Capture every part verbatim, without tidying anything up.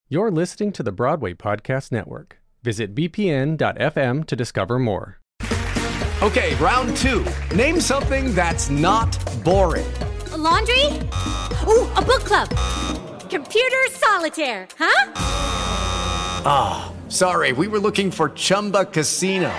You're listening to the Broadway Podcast Network. Visit b p n dot f m to discover more. Okay, round two. Name something that's not boring. A laundry? Ooh, a book club. Computer solitaire, huh? Ah, oh, sorry, we were looking for Chumba Casino.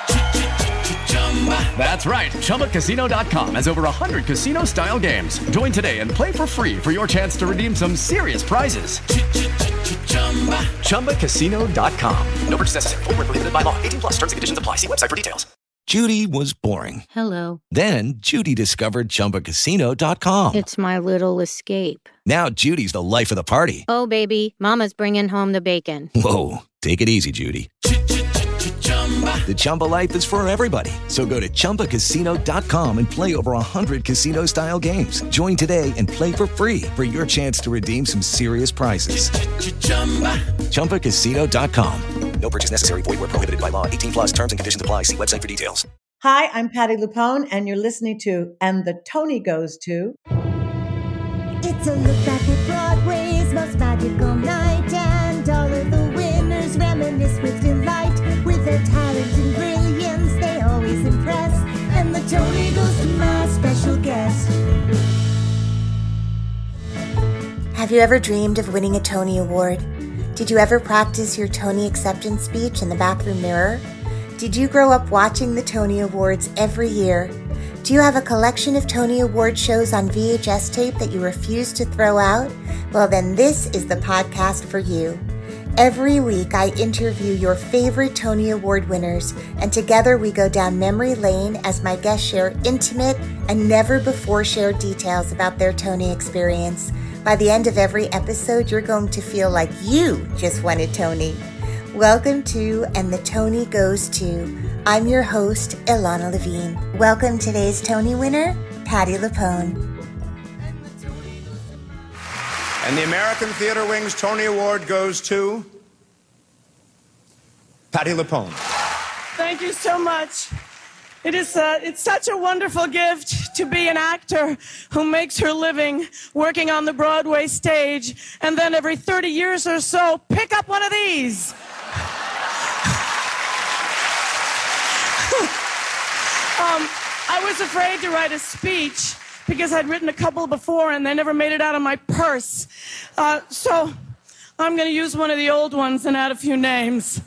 That's right, Chumba Casino dot com has over one hundred casino-style games. Join today and play for free for your chance to redeem some serious prizes. Chumba Casino dot com. No purchase necessary. Void where prohibited by law. eighteen plus. Terms and conditions apply. See website for details. Judy was boring. Hello. Then Judy discovered Chumba Casino dot com. It's my little escape. Now Judy's the life of the party. Oh, baby, mama's bringing home the bacon. Whoa, take it easy, Judy. The Chumba life is for everybody. So go to Chumba Casino dot com and play over one hundred casino-style games. Join today and play for free for your chance to redeem some serious prizes. Chumba Casino dot com. No purchase necessary. Void where prohibited by law. eighteen plus. Terms and conditions apply. See website for details. Hi, I'm Patti LuPone, and you're listening to And the Tony Goes To. It's a look back at Broadway's most magical night, and all of the winners reminisce with delight. With their talent and brilliance, they always impress, and the Tony goes to my special guest. Have you ever dreamed of winning a Tony Award? Did you ever practice your Tony acceptance speech in the bathroom mirror? Did you grow up watching the Tony Awards every year? Do you have a collection of Tony Award shows on V H S tape that you refuse to throw out? Well, then this is the podcast for you. Every week, I interview your favorite Tony Award winners, and together we go down memory lane as my guests share intimate and never-before-shared details about their Tony experience. By the end of every episode, you're going to feel like you just won a Tony. Welcome to And the Tony Goes To. I'm your host, Ilana Levine. Welcome today's Tony winner, Patti LuPone. And the American Theater Wing's Tony Award goes to Patti LuPone. Thank you so much. It is uh, it's such a wonderful gift to be an actor who makes her living working on the Broadway stage, and then every thirty years or so, pick up one of these. um, I was afraid to write a speech because I'd written a couple before and they never made it out of my purse. Uh, so I'm going to use one of the old ones and add a few names.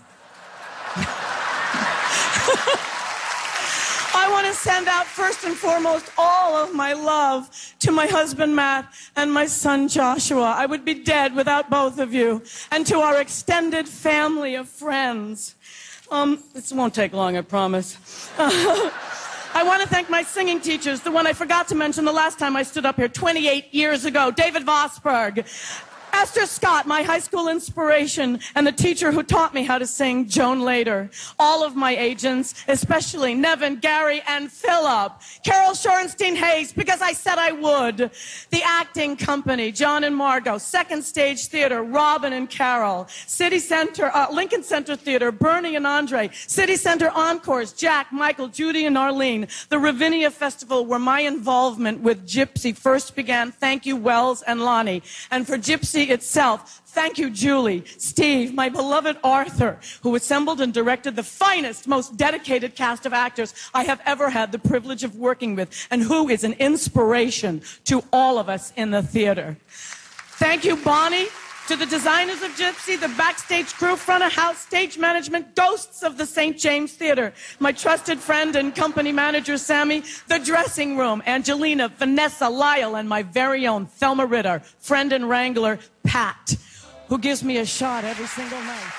I want to send out first and foremost all of my love to my husband Matt and my son Joshua. I would be dead without both of you. And to our extended family of friends. Um, this won't take long, I promise. I want to thank my singing teachers, the one I forgot to mention the last time I stood up here twenty-eight years ago, David Vosberg. Esther Scott, my high school inspiration, and the teacher who taught me how to sing, Joan Lader. All of my agents, especially Nevin, Gary, and Philip. Carol Shorenstein Hayes, because I said I would. The acting company, John and Margot. Second Stage Theater, Robin and Carol. City Center, uh, Lincoln Center Theater, Bernie and Andre. City Center Encores, Jack, Michael, Judy, and Arlene. The Ravinia Festival, where my involvement with Gypsy first began. Thank you, Wells and Lonnie. And for Gypsy itself, thank you, Julie, Steve, my beloved Arthur, who assembled and directed the finest, most dedicated cast of actors I have ever had the privilege of working with, and who is an inspiration to all of us in the theater. Thank you, Bonnie, to the designers of Gypsy, the backstage crew, front of house, stage management, ghosts of the Saint James Theater, my trusted friend and company manager, Sammy, the dressing room, Angelina, Vanessa, Lyle, and my very own Thelma Ritter, friend and wrangler, Pat, who gives me a shot every single night.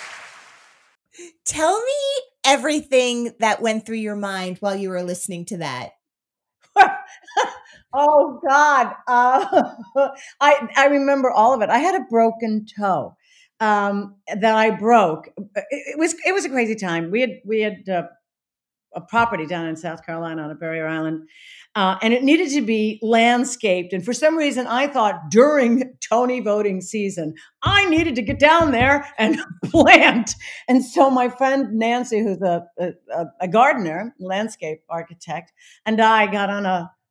Tell me everything that went through your mind while you were listening to that. Oh God. Uh, I, I remember all of it. I had a broken toe, um, that I broke. It, it was, it was a crazy time. We had, we had, uh, a property down in South Carolina on a barrier island. Uh, and it needed to be landscaped. And for some reason, I thought during Tony voting season, I needed to get down there and plant. And so my friend Nancy, who's a, a, a gardener, landscape architect, and I got on a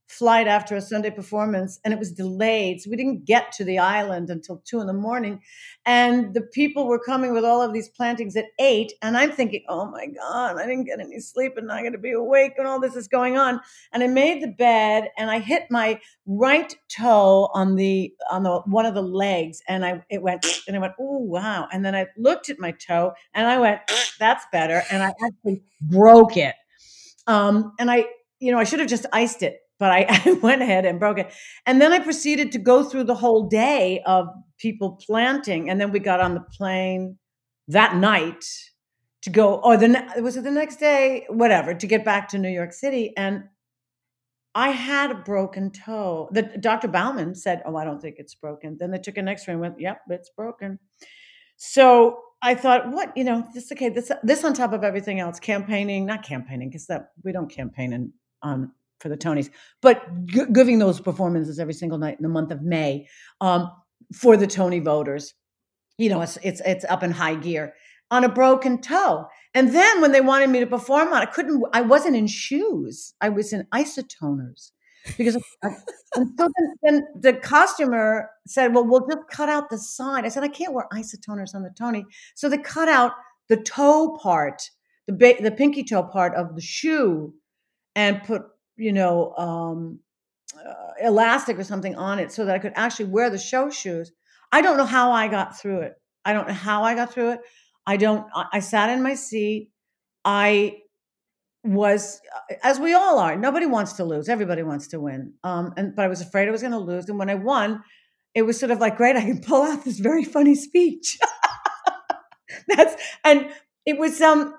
flight after a Sunday performance, and it was delayed. So we didn't get to the island until two in the morning. And the people were coming with all of these plantings at eight. And I'm thinking, oh my God, I didn't get any sleep and I'm going to be awake and all this is going on. And I made the bed and I hit my right toe on the, on the, one of the legs. And I, it went, and I went, oh, wow. And then I looked at my toe and I went, that's better. And I actually broke it. Um, and I, you know, I should have just iced it. But I, I went ahead and broke it. And then I proceeded to go through the whole day of people planting. And then we got on the plane that night to go, or the, was it the next day? Whatever, to get back to New York City. And I had a broken toe. The Doctor Bauman said, oh, I don't think it's broken. Then they took an x-ray and went, yep, it's broken. So I thought, what, you know, this, okay, this, this on top of everything else, campaigning, not campaigning, because that we don't campaign in, on, for the Tonys, but g- giving those performances every single night in the month of May um, for the Tony voters. You know, it's, it's it's up in high gear on a broken toe. And then when they wanted me to perform on, I couldn't, I wasn't in shoes. I was in isotoners because I, and so then, then the costumer said, well, we'll just cut out the side. I said, I can't wear isotoners on the Tony. So they cut out the toe part, the ba- the pinky toe part of the shoe and put, you know, um, uh, elastic or something on it so that I could actually wear the show shoes. I don't know how I got through it. I don't know how I got through it. I don't, I, I sat in my seat. I was, as we all are, nobody wants to lose. Everybody wants to win. Um, and, but I was afraid I was going to lose. And when I won, it was sort of like, great, I can pull out this very funny speech. That's, and it was, um,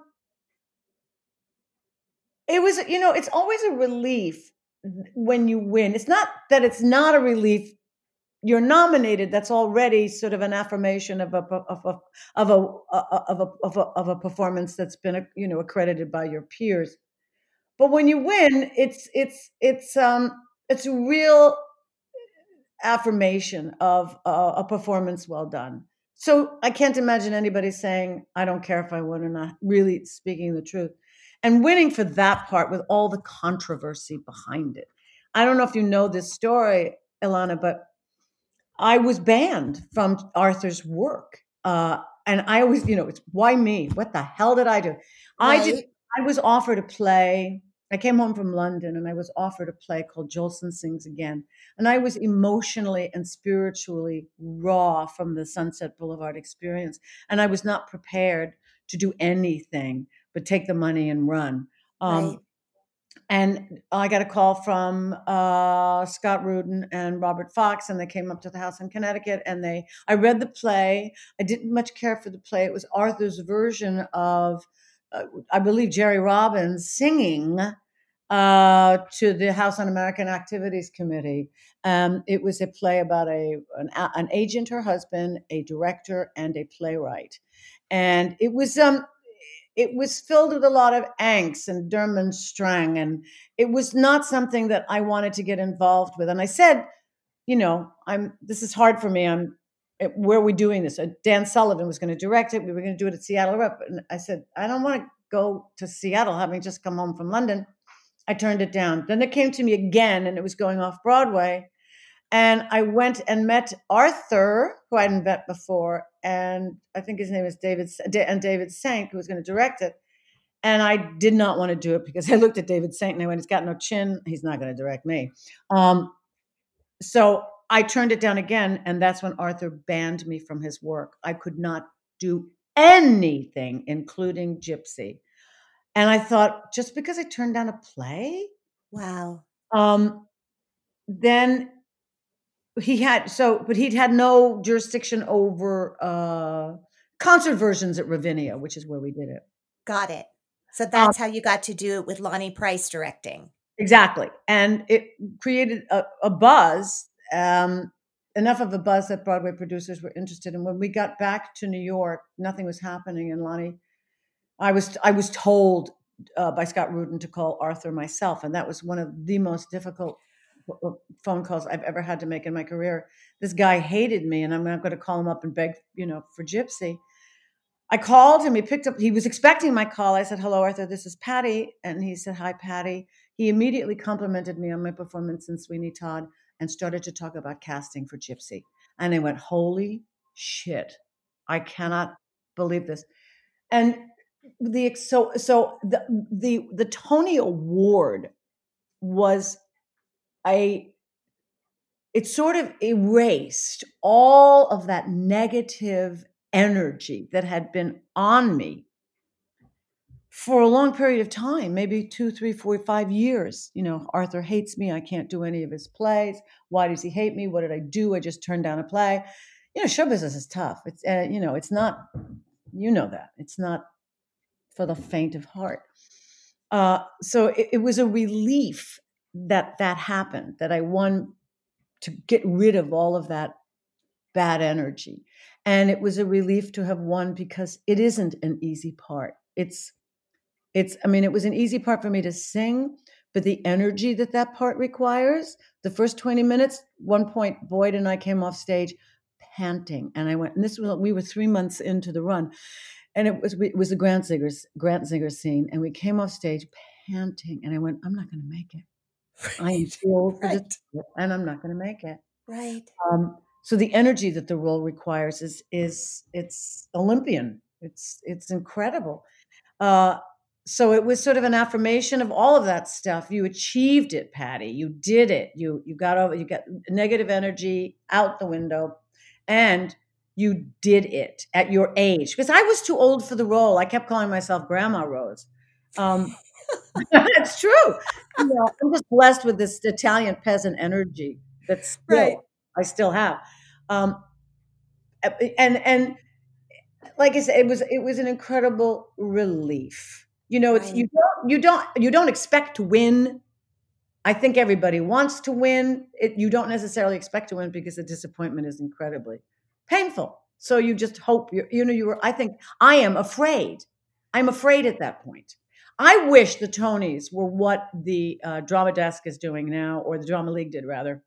It was, you know, it's always a relief when you win. It's not that it's not a relief. You're nominated. That's already sort of an affirmation of a of a of a of a of a, of a performance that's been, you know, accredited by your peers. But when you win, it's it's it's um it's a real affirmation of uh, a performance well done. So I can't imagine anybody saying, I don't care if I win or not, really speaking the truth. And winning for that part with all the controversy behind it. I don't know if you know this story, Ilana, but I was banned from Arthur's work. Uh, and I always, you know, it's why me? What the hell did I do? Right. I did. I was offered a play. I came home from London and I was offered a play called Jolson Sings Again. And I was emotionally and spiritually raw from the Sunset Boulevard experience. And I was not prepared to do anything but take the money and run. Um, Right. And I got a call from uh, Scott Rudin and Robert Fox, and they came up to the house in Connecticut. And they, I read the play. I didn't much care for the play. It was Arthur's version of, uh, I believe, Jerry Robbins singing uh, to the House Un-American Activities Committee. Um, it was a play about a an, an agent, her husband, a director, and a playwright. And it was um. It was filled with a lot of angst and Durmstrang, and it was not something that I wanted to get involved with. And I said, you know, I'm. This is hard for me. I'm. Where are we doing this? Dan Sullivan was going to direct it. We were going to do it at Seattle Rep. And I said, I don't want to go to Seattle, having just come home from London. I turned it down. Then it came to me again, and it was going off Broadway. And I went and met Arthur, who I hadn't met before, and I think his name is David, and David Saint, who was going to direct it. And I did not want to do it because I looked at David Saint and I went, he's got no chin. He's not going to direct me. Um, so I turned it down again, and that's when Arthur banned me from his work. I could not do anything, including Gypsy. And I thought, just because I turned down a play? Wow. Um, then... He had so, but he'd had no jurisdiction over uh, concert versions at Ravinia, which is where we did it. Got it. So that's um, how you got to do it with Lonnie Price directing. Exactly, and it created a, a buzz, um, enough of a buzz that Broadway producers were interested. And when we got back to New York, nothing was happening. And Lonnie, I was I was told uh, by Scott Rudin to call Arthur myself, and that was one of the most difficult phone calls I've ever had to make in my career. This guy hated me, and I'm not going to call him up and beg, you know, for Gypsy. I called him. He picked up. He was expecting my call. I said, "Hello, Arthur. This is Patty." And he said, "Hi, Patty." he immediately complimented me on my performance in Sweeney Todd and started to talk about casting for Gypsy. And I went, holy shit, I cannot believe this. And the so so the the the Tony Award was a it sort of erased all of that negative energy that had been on me for a long period of time, maybe two, three, four, five years. You know, Arthur hates me. I can't do any of his plays. Why does he hate me? What did I do? I just turned down a play. You know, show business is tough. It's, uh, you know, it's not, you know that. It's not for the faint of heart. Uh, so it, it was a relief that that happened, that I won to get rid of all of that bad energy. And it was a relief to have won because it isn't an easy part. It's, it's, I mean, it was an easy part for me to sing, but the energy that that part requires, the first twenty minutes, one point, Boyd and I came off stage panting. And I went, and this was, we were three months into the run. And it was, it was the Grant Zinger, Grant Zinger scene. And we came off stage panting. And I went, I'm not going to make it. I am too old for Right. this, and I'm not going to make it. Right. Um, so the energy that the role requires is is it's Olympian. It's it's incredible. Uh, so it was sort of an affirmation of all of that stuff. You achieved it, Patty. You did it. You you got over. You got negative energy out the window, and you did it at your age. Because I was too old for the role. I kept calling myself Grandma Rose. Um, It's true. You know, I'm just blessed with this Italian peasant energy that's still, Right. I still have. Um, and and like I said, it was it was an incredible relief. You know, it's Right. you don't you don't you don't expect to win. I think everybody wants to win. It, you don't necessarily expect to win because the disappointment is incredibly painful. So you just hope you you know you were. I think I am afraid. I'm afraid at that point. I wish the Tonys were what the uh, Drama Desk is doing now, or the Drama League did rather,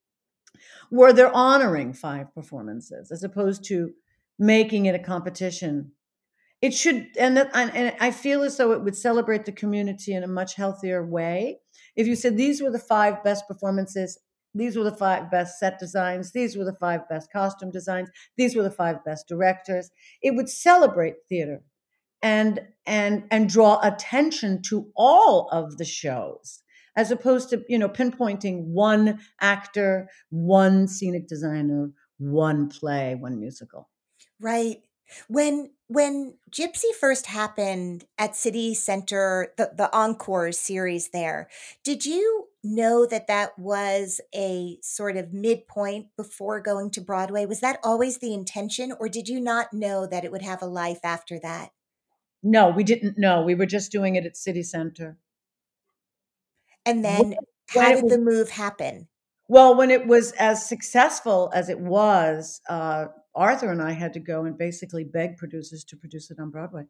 where they're honoring five performances as opposed to making it a competition. It should, and, that, and, and I feel as though it would celebrate the community in a much healthier way. If you said these were the five best performances, these were the five best set designs, these were the five best costume designs, these were the five best directors, it would celebrate theater and and and draw attention to all of the shows, as opposed to, you know, pinpointing one actor, one scenic designer, one play, one musical. Right. When when Gypsy first happened at City Center, the, the Encore series there, did you know that that was a sort of midpoint before going to Broadway? Was that always the intention, or did you not know that it would have a life after that? No, we didn't know. We were just doing it at City Center. And then When- how when it did was- the move happen? Well, when it was as successful as it was, uh, Arthur and I had to go and basically beg producers to produce it on Broadway.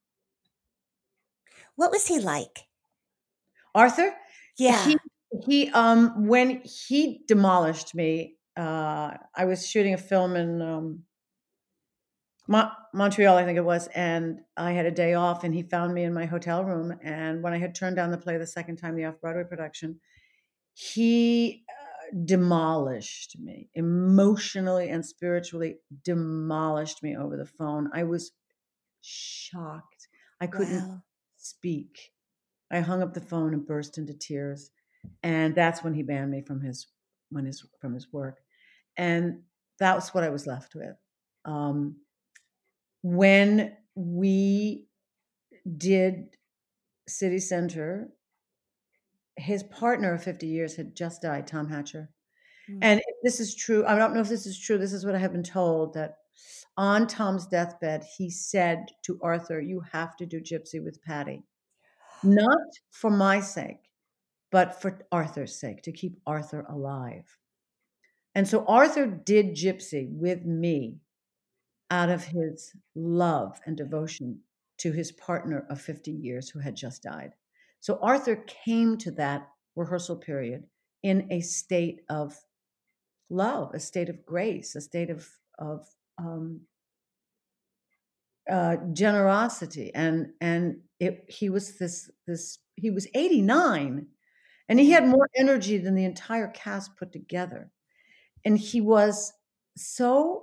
What was he like? Arthur? Yeah. He, he um, when he demolished me, uh, I was shooting a film in um, Mon- Montreal, I think it was, and I had a day off, and he found me in my hotel room. And when I had turned down the play the second time, the off-Broadway production, he uh, demolished me, emotionally and spiritually demolished me over the phone. I was shocked. I couldn't Wow. speak. I hung up the phone and burst into tears. And that's when he banned me from his when his from his work. And that was what I was left with. Um, when we did City Center, his partner of fifty years had just died, Tom Hatcher. Mm. And if this is true, I don't know if this is true. This is what I have been told, that on Tom's deathbed, he said to Arthur, "You have to do Gypsy with Patty. Not for my sake, but for Arthur's sake, to keep Arthur alive." And so Arthur did Gypsy with me out of his love and devotion to his partner of fifty years who had just died. So Arthur came to that rehearsal period in a state of love, a state of grace, a state of, of um, uh, generosity. And, and it, he was this, this, he was eighty-nine. And he had more energy than the entire cast put together. And he was so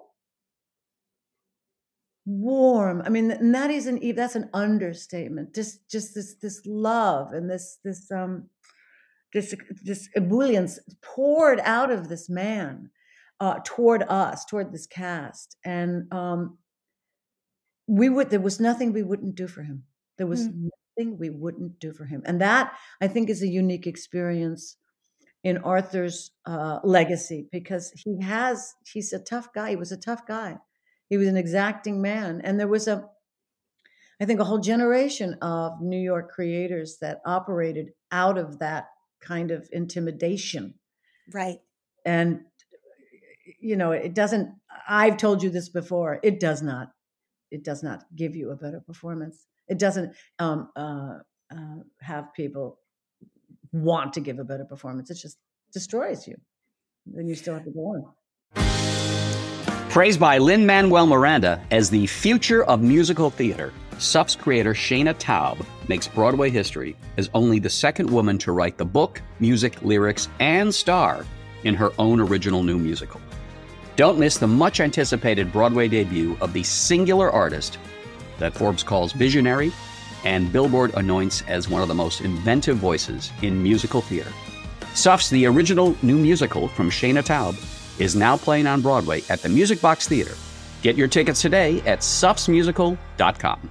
warm. I mean, and that isn't even, that's an understatement. Just, just this, this love and this, this, um, this, this ebullience poured out of this man uh, toward us, toward this cast. And um, we would, there was nothing we wouldn't do for him. There was mm. nothing we wouldn't do for him. And that, I think, is a unique experience in Arthur's uh, legacy, because he has, he's a tough guy. He was a tough guy. He was an exacting man. And there was a, I think, a whole generation of New York creators that operated out of that kind of intimidation. Right. And, you know, it doesn't, I've told you this before, it does not, it does not give you a better performance. It doesn't um, uh, uh, have people want to give a better performance. It just destroys you. Then you still have to go on. Praised by Lin-Manuel Miranda as the future of musical theater, S U F's creator Shana Taub makes Broadway history as only the second woman to write the book, music, lyrics, and star in her own original new musical. Don't miss the much-anticipated Broadway debut of the singular artist that Forbes calls visionary and Billboard anoints as one of the most inventive voices in musical theater. S U F's The Original New Musical from Shana Taub is now playing on Broadway at the Music Box Theater. Get your tickets today at sufs musical dot com.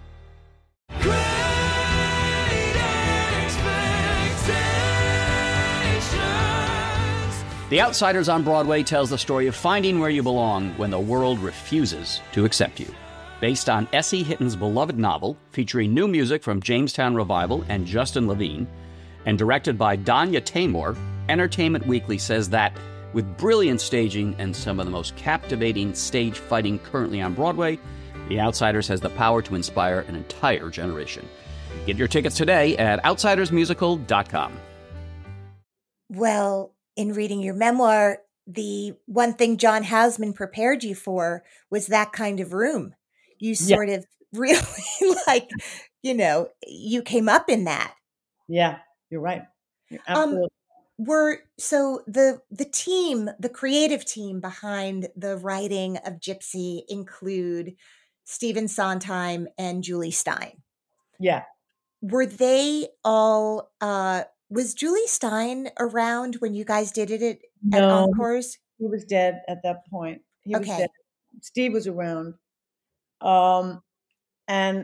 The Outsiders on Broadway tells the story of finding where you belong when the world refuses to accept you. Based on S E Hitton's beloved novel, featuring new music from Jamestown Revival and Justin Levine, and directed by Danya Taymor, Entertainment Weekly says that with brilliant staging and some of the most captivating stage fighting currently on Broadway, The Outsiders has the power to inspire an entire generation. Get your tickets today at outsiders musical dot com. Well, in reading your memoir, the one thing John Houseman prepared you for was that kind of room. You sort yeah. of really like, you know, you came up in that. Yeah, you're right. You're absolutely. Um, were so the the team, the creative team behind the writing of Gypsy include Stephen Sondheim and Julie Stein. Yeah. Were they all? Uh, was Julie Stein around when you guys did it at, no, at Encores? He was dead at that point. He okay. was dead. Steve was around. Um, and,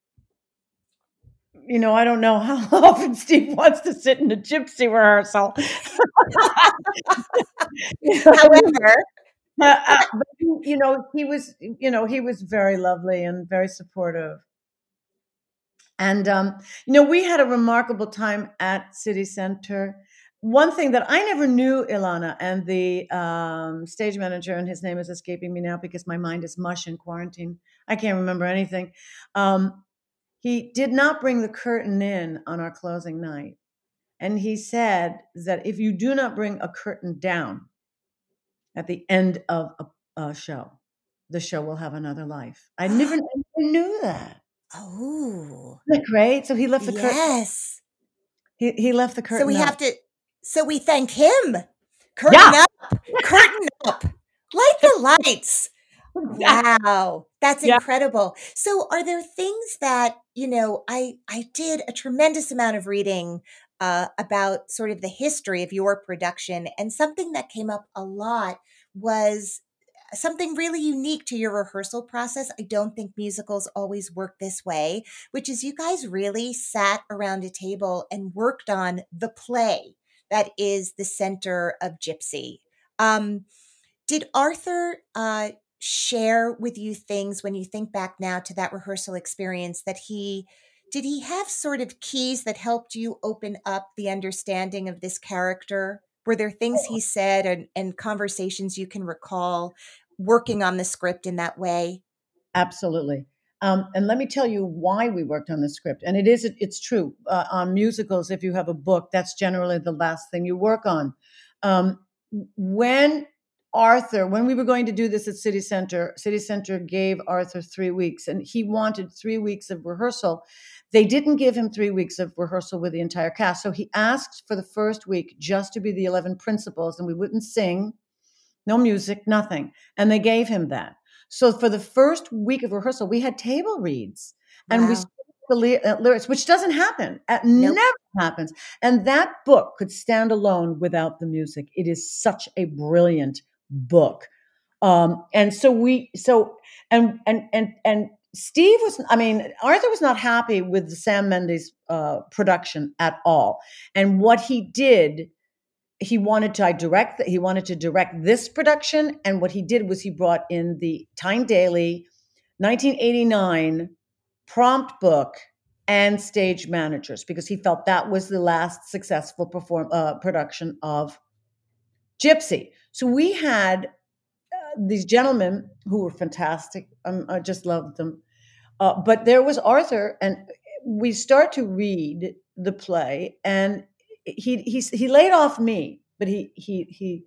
you know, I don't know how often Steve wants to sit in a Gypsy rehearsal. However, uh, uh, but, you know, he was, you know, he was very lovely and very supportive. And, um, you know, we had a remarkable time at City Center. One thing that I never knew, Ilana, and the um, stage manager, and his name is escaping me now because my mind is mush in quarantine. I can't remember anything. Um, he did not bring the curtain in on our closing night. And he said that if you do not bring a curtain down at the end of a, a show, the show will have another life. I never, I never knew that. Oh. Isn't that great? So he left the curtain. Yes. He, he left the curtain So we up. have to... So we thank him. Curtain yeah. up. Curtain up. Light the lights. Wow. That's yeah. incredible. So are there things that, you know, I, I did a tremendous amount of reading uh, about sort of the history of your production. And something that came up a lot was something really unique to your rehearsal process. I don't think musicals always work this way, which is you guys really sat around a table and worked on the play that is the center of Gypsy. Um, did Arthur uh, share with you things when you think back now to that rehearsal experience that he, did he have sort of keys that helped you open up the understanding of this character? Were there things he said and, and conversations you can recall working on the script in that way? Absolutely. Um, and let me tell you why we worked on the script. And it is, it's true. Uh, on musicals, if you have a book, that's generally the last thing you work on. Um, when Arthur, when we were going to do this at City Center, City Center gave Arthur three weeks, and he wanted three weeks of rehearsal. They didn't give him three weeks of rehearsal with the entire cast. So he asked for the first week just to be the eleven principals, and we wouldn't sing, no music, nothing. And they gave him that. So for the first week of rehearsal, we had table reads, and Wow. we spoke the ly- uh, lyrics, which doesn't happen. It Nope. never happens. And that book could stand alone without the music. It is such a brilliant book. Um, and so we, so, and, and, and, and Steve was, I mean, Arthur was not happy with the Sam Mendes uh, production at all. And what he did, he wanted to I direct, he wanted to direct this production. And what he did was he brought in the Tyne Daly nineteen eighty-nine prompt book and stage managers, because he felt that was the last successful perform uh, production of Gypsy. So we had uh, these gentlemen who were fantastic. Um, I just loved them. Uh, but there was Arthur, and we start to read the play, and he he he laid off me, but he he he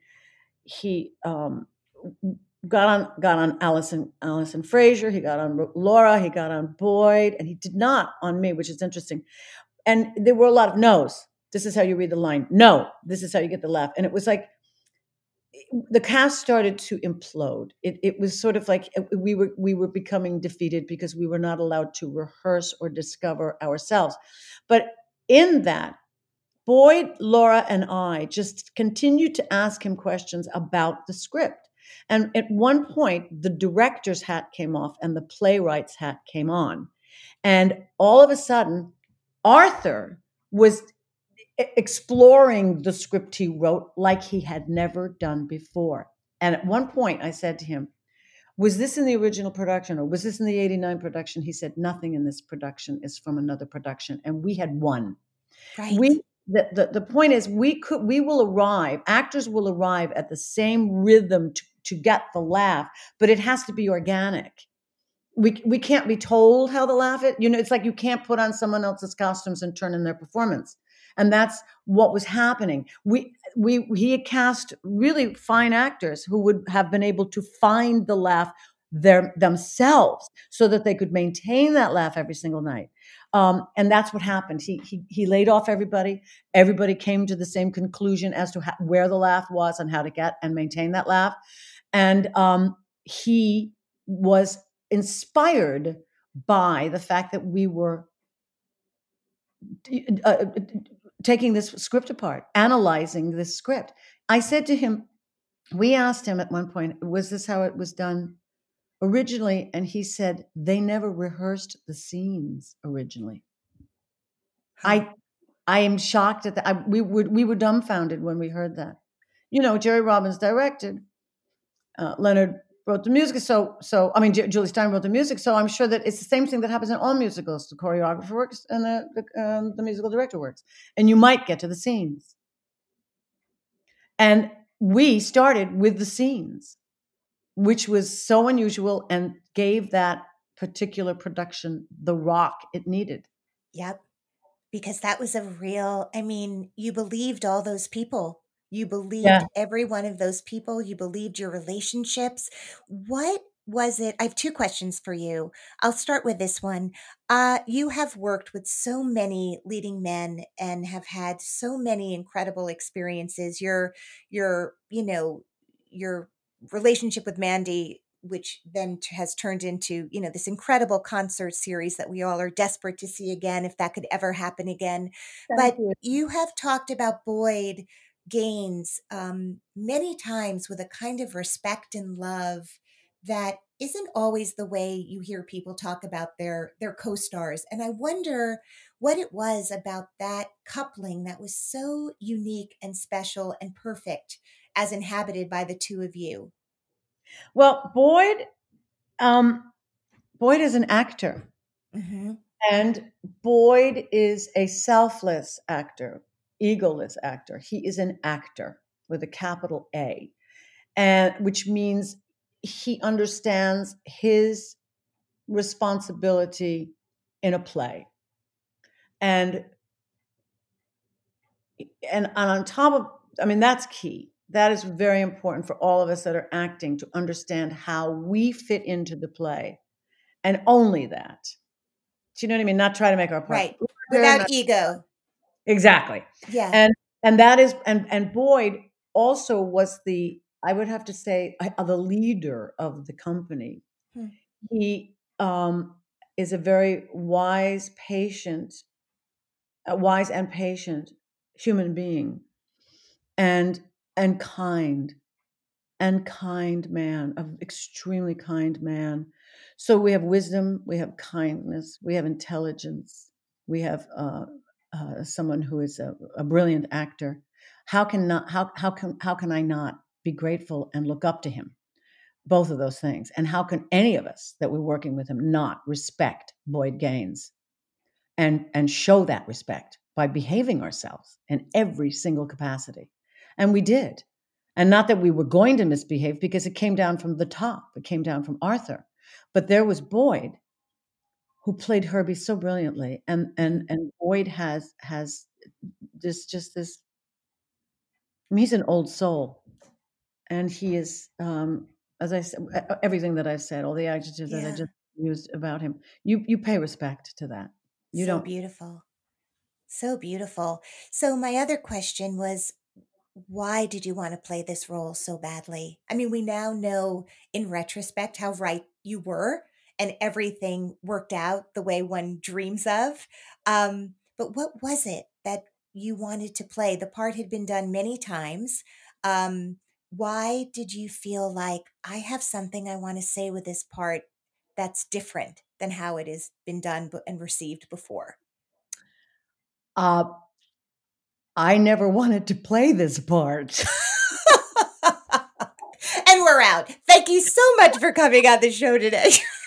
he um, got on got on Allison Allison Fraser. He got on Laura. He got on Boyd, and he did not on me, which is interesting. And there were a lot of no's. This is how you read the line. No, this is how you get the laugh. And it was like, the cast started to implode. It, it was sort of like we were we were becoming defeated because we were not allowed to rehearse or discover ourselves. But in that, Boyd, Laura, and I just continued to ask him questions about the script. And at one point, the director's hat came off and the playwright's hat came on. And all of a sudden, Arthur was exploring the script he wrote like he had never done before. And at one point I said to him, was this in the original production or was this in the eighty-nine production? He said, nothing in this production is from another production. And we had won. Right. We, the, the, the point is we could, we will arrive, actors will arrive at the same rhythm to, to get the laugh, but it has to be organic. We, we can't be told how to laugh it. You know, it's like you can't put on someone else's costumes and turn in their performance. And that's what was happening. We we he had cast really fine actors who would have been able to find the laugh their, themselves so that they could maintain that laugh every single night. Um, and that's what happened. He, he he laid off everybody. Everybody came to the same conclusion as to how, where the laugh was and how to get and maintain that laugh. And um, he was inspired by the fact that we were uh, taking this script apart, analyzing this script. I said to him, we asked him at one point, was this how it was done originally? And he said, they never rehearsed the scenes originally. I I am shocked at that. I, we, were, we were dumbfounded when we heard that. You know, Jerry Robbins directed, uh, Leonard wrote the music. So, so I mean, J- Julie Stein wrote the music. So I'm sure that it's the same thing that happens in all musicals. The choreographer works and the the, um, the musical director works. And you might get to the scenes. And we started with the scenes, which was so unusual and gave that particular production the rock it needed. Yep. Because that was a real, I mean, you believed all those people. You believed Yeah. every one of those people. You believed your relationships. What was it? I have two questions for you. I'll start with this one. Uh, you have worked with so many leading men and have had so many incredible experiences. Your, your, you know, your relationship with Mandy, which then t- has turned into, you know, this incredible concert series that we all are desperate to see again, if that could ever happen again. Thank But you. you have talked about Boyd Gaines um, many times with a kind of respect and love that isn't always the way you hear people talk about their their co-stars. And I wonder what it was about that coupling that was so unique and special and perfect as inhabited by the two of you. Well, Boyd, um, Boyd is an actor. Mm-hmm. And Boyd is a selfless actor, egoless actor. He is an actor with a capital A, and which means he understands his responsibility in a play. And and on top of, I mean, that's key. that is very important for all of us that are acting to understand how we fit into the play, and only that. Do you know what I mean? Not try to make our part Right. larger, Without not- ego. Exactly. Yeah. And and that is and and Boyd also was the, I would have to say, uh, the leader of the company. Hmm. He um, is a very wise, patient, a wise and patient human being, and and kind, and kind man, an extremely kind man. So we have wisdom, we have kindness, we have intelligence, we have uh, uh, someone who is a, a brilliant actor. How can not? How how can how can I not be grateful and look up to him? Both of those things. And how can any of us that we're working with him not respect Boyd Gaines and and show that respect by behaving ourselves in every single capacity? And we did. And not that we were going to misbehave, because it came down from the top. It came down from Arthur. But there was Boyd, who played Herbie so brilliantly. And and and Boyd has has this just this, I mean, he's an old soul. And he is, um, as I said, everything that I've said, all the adjectives Yeah. that I just used about him, you you pay respect to that. You So don't. beautiful. So beautiful. So my other question was, why did you want to play this role so badly? I mean, we now know in retrospect how right you were, and everything worked out the way one dreams of. Um, but what was it that you wanted to play? The part had been done many times. Um, why did you feel like, I have something I want to say with this part that's different than how it has been done b- and received before? Uh, I never wanted to play this part. And we're out. Thank you so much for coming on the show today.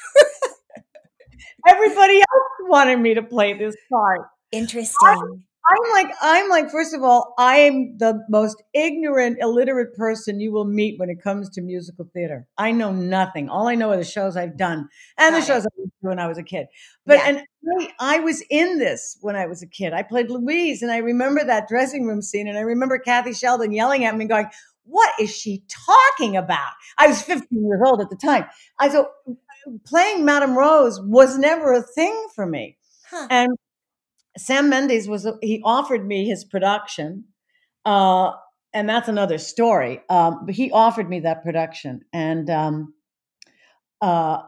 Everybody else wanted me to play this part. Interesting. I'm like, I'm like, first of all, I'm the most ignorant, illiterate person you will meet when it comes to musical theater. I know nothing. All I know are the shows I've done and Got the shows it. I did when I was a kid. But Yeah. and I, I was in this when I was a kid. I played Louise, and I remember that dressing room scene, and I remember Kathy Sheldon yelling at me and going, "What is she talking about?" I was fifteen years old at the time. I so playing Madame Rose was never a thing for me. Huh. And Sam Mendes was, he offered me his production. Uh, and that's another story. Um, but he offered me that production. And, um, uh,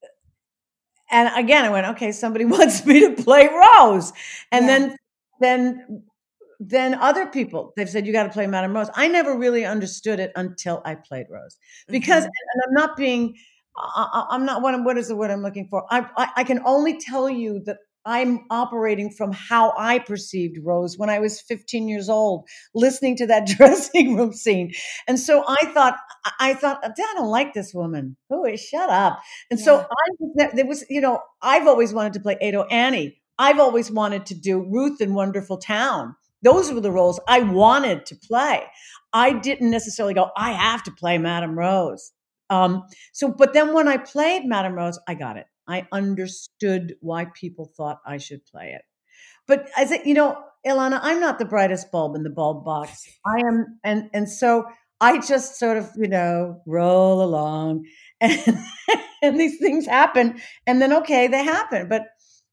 and again, I went, okay, somebody wants me to play Rose. And Yeah. then, then, then other people, they've said, you got to play Madame Rose. I never really understood it until I played Rose, because, Mhm. and I'm not being, I, I'm not, what, what is the word I'm looking for? I, I, I can only tell you that I'm operating from how I perceived Rose when I was fifteen years old, listening to that dressing room scene. And so I thought, I thought, I don't like this woman. Oh, shut up. And so Yeah. I, there was, you know, I've always wanted to play Ado Annie. I've always wanted to do Ruth in Wonderful Town. Those were the roles I wanted to play. I didn't necessarily go, I have to play Madame Rose. Um, so, but then when I played Madame Rose, I got it. I understood why people thought I should play it. But as it, you know, Ilana, I'm not the brightest bulb in the bulb box. I am, and and so I just sort of, you know, roll along, and, and these things happen, and then okay, they happen. But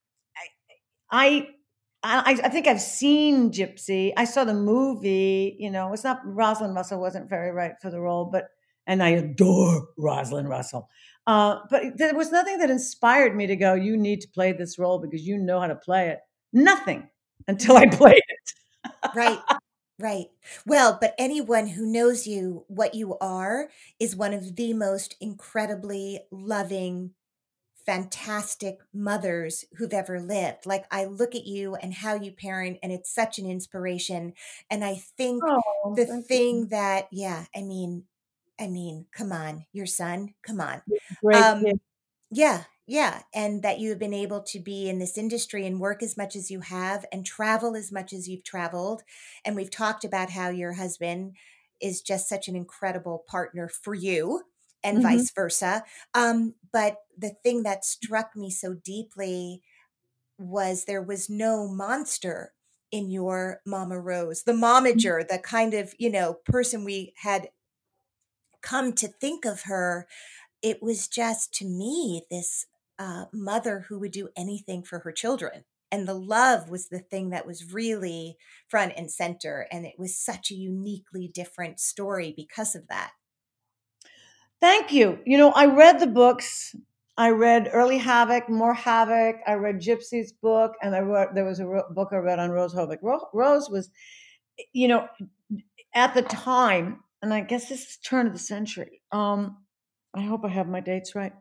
I, I, I think I've seen Gypsy. I saw the movie. You know, it's not, Rosalind Russell wasn't very right for the role, but and I adore Rosalind Russell. Uh, but there was nothing that inspired me to go, you need to play this role because you know how to play it. Nothing until I played it. Right. Right. Well, but anyone who knows you, what you are, is one of the most incredibly loving, fantastic mothers who've ever lived. Like, I look at you and how you parent, and it's such an inspiration. And I think Oh, the thank thing you. that, yeah, I mean, I mean, come on, your son, come on. Great Um, kid. yeah, yeah. And that you've been able to be in this industry and work as much as you have and travel as much as you've traveled. And we've talked about how your husband is just such an incredible partner for you, and Mhm. vice versa. Um, but the thing that struck me so deeply was there was no monster in your Mama Rose, the momager, the kind of, you know, person we had come to think of her. It was just, to me, this uh, mother who would do anything for her children. And the love was the thing that was really front and center. And it was such a uniquely different story because of that. Thank you. You know, I read the books. I read Early Havoc, More Havoc. I read Gypsy's book, and I wrote, there was a ro- book I read on Rose Hovick. Ro- Rose was, you know, at the time, and I guess this is turn of the century. Um, I hope I have my dates right.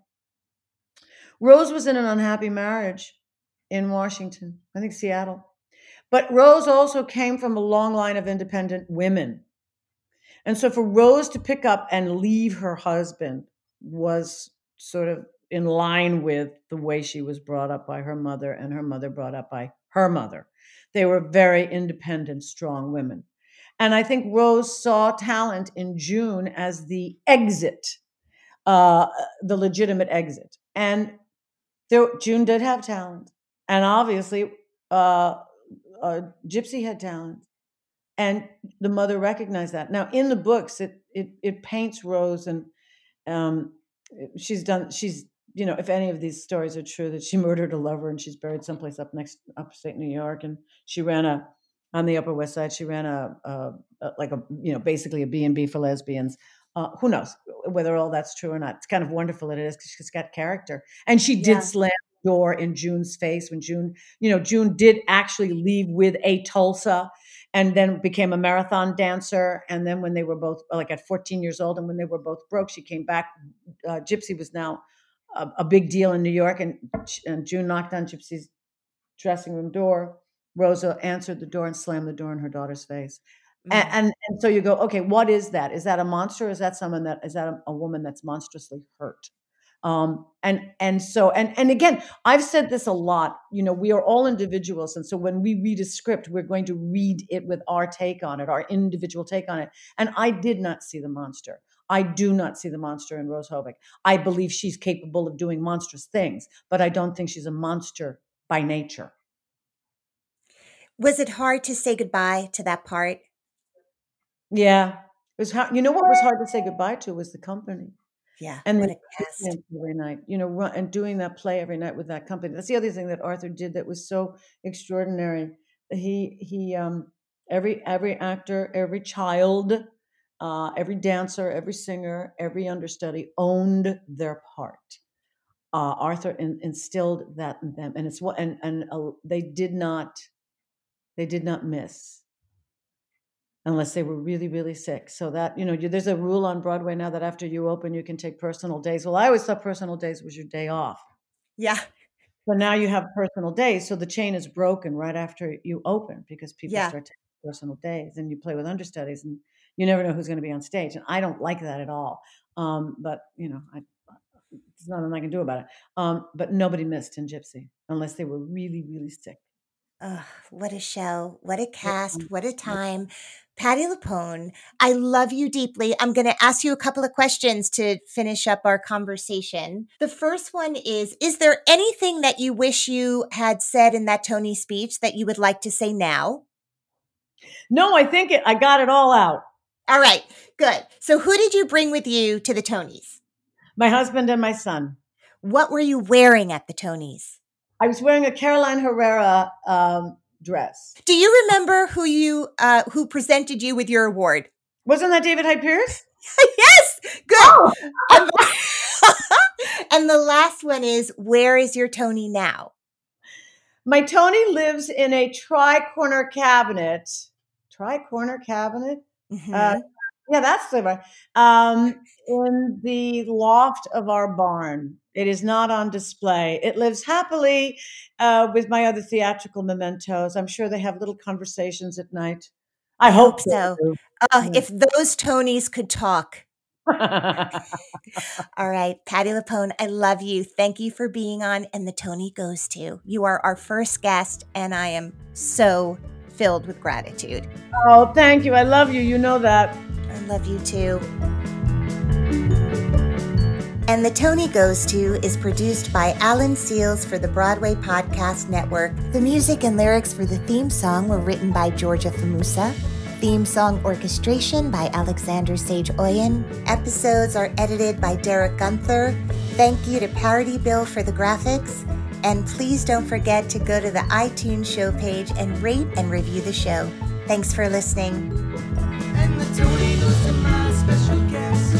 Rose was in an unhappy marriage in Washington, I think Seattle. But Rose also came from a long line of independent women. And so for Rose to pick up and leave her husband was sort of in line with the way she was brought up by her mother and her mother brought up by her mother. They were very independent, strong women. And I think Rose saw talent in June as the exit, uh, the legitimate exit. And there, June did have talent. And obviously, uh, uh, Gypsy had talent. And the mother recognized that. Now, in the books, it it, it paints Rose, and um, she's done. She's you know, if any of these stories are true, that she murdered a lover and she's buried someplace up next upstate New York, and she ran a on the Upper West Side. She ran a, a, a like a you know basically a B and B for lesbians. Uh, who knows whether all that's true or not? It's kind of wonderful that it is because she's got character, and she did yeah. slam the door in June's face when June you know June did actually leave with a Tulsa. And then became a marathon dancer. And then when they were both like at fourteen years old, and when they were both broke, she came back. Uh, Gypsy was now a, a big deal in New York, and, and June knocked on Gypsy's dressing room door. Rosa answered the door and slammed the door in her daughter's face. Mm-hmm. And, and and so you go, okay, what is that? Is that a monster? Or is that someone that is that a, a woman that's monstrously hurt? Um, and, and so, and, and again, I've said this a lot, you know, we are all individuals. And so when we read a script, we're going to read it with our take on it, our individual take on it. And I did not see the monster. I do not see the monster in Rose Hovick. I believe she's capable of doing monstrous things, but I don't think she's a monster by nature. Was it hard to say goodbye to that part? Yeah. It was hard. You know what was hard to say goodbye to was the company. Yeah, and what a cast. Every night, you know, run, and doing that play every night with that company. That's the other thing that Arthur did that was so extraordinary. He he um every every actor, every child, uh, every dancer, every singer, every understudy owned their part. Uh, Arthur in, instilled that in them, and it's what and and uh, they did not they did not miss. Unless they were really, really sick. So that, you know, you, there's a rule on Broadway now that after you open, you can take personal days. Well, I always thought personal days was your day off. Yeah. So now you have personal days. So the chain is broken right after you open because people yeah. start taking personal days, and you play with understudies, and you never know who's going to be on stage. And I don't like that at all. Um, but, you know, I, there's nothing I can do about it. Um, but nobody missed in Gypsy unless they were really, really sick. Oh, what a show. What a cast. What a time. Patti LuPone, I love you deeply. I'm going to ask you a couple of questions to finish up our conversation. The first one is, is there anything that you wish you had said in that Tony speech that you would like to say now? No, I think it, I got it all out. All right, good. So who did you bring with you to the Tonys? My husband and my son. What were you wearing at the Tonys? I was wearing a Caroline Herrera um, dress. Do you remember who you uh, who presented you with your award? Wasn't that David Hyde Pierce? Yes, good. Oh. and, the, and the last one is, where is your Tony now? My Tony lives in a tri-corner cabinet. Tri-corner cabinet? Mm-hmm. Uh, yeah, that's the one. Um, in the loft of our barn. It is not on display. It lives happily uh, with my other theatrical mementos. I'm sure they have little conversations at night. I hope so. Uh, if those Tonys could talk. All right, Patti LuPone, I love you. Thank you for being on And the Tony Goes To. You are our first guest, and I am so filled with gratitude. Oh, thank you. I love you. You know that. I love you too. And The Tony Goes To is produced by Alan Seals for the Broadway Podcast Network. The music and lyrics for the theme song were written by Georgia Famusa. Theme song orchestration by Alexander Sage Oyen. Episodes are edited by Derek Gunther. Thank you to Parody Bill for the graphics. And please don't forget to go to the iTunes show page and rate and review the show. Thanks for listening. And the Tony goes to my special guest.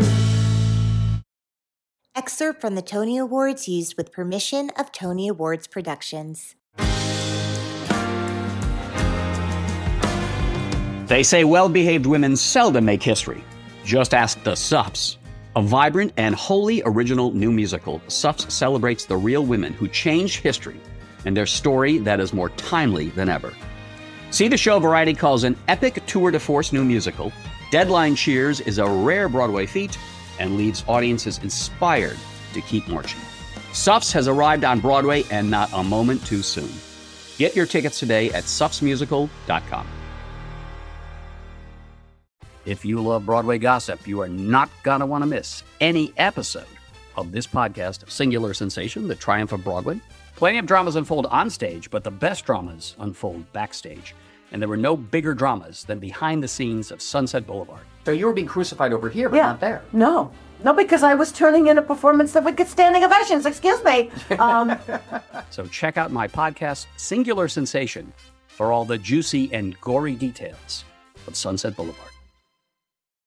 Excerpt from the Tony Awards used with permission of Tony Awards Productions. They say well-behaved women seldom make history. Just ask the Suffs. A vibrant and wholly original new musical, Suffs celebrates the real women who changed history and their story that is more timely than ever. See the show Variety calls an epic tour de force new musical. Deadline cheers is a rare Broadway feat and leaves audiences inspired to keep marching. Suffs has arrived on Broadway and not a moment too soon. Get your tickets today at suffs musical dot com. If you love Broadway gossip, you are not going to want to miss any episode of this podcast, Singular Sensation, The Triumph of Broadway. Plenty of dramas unfold on stage, but the best dramas unfold backstage. And there were no bigger dramas than behind the scenes of Sunset Boulevard. So you were being crucified over here, but yeah. not there. No. No, because I was turning in a performance that would get standing ovations. Excuse me. Um, so check out my podcast, Singular Sensation, for all the juicy and gory details of Sunset Boulevard.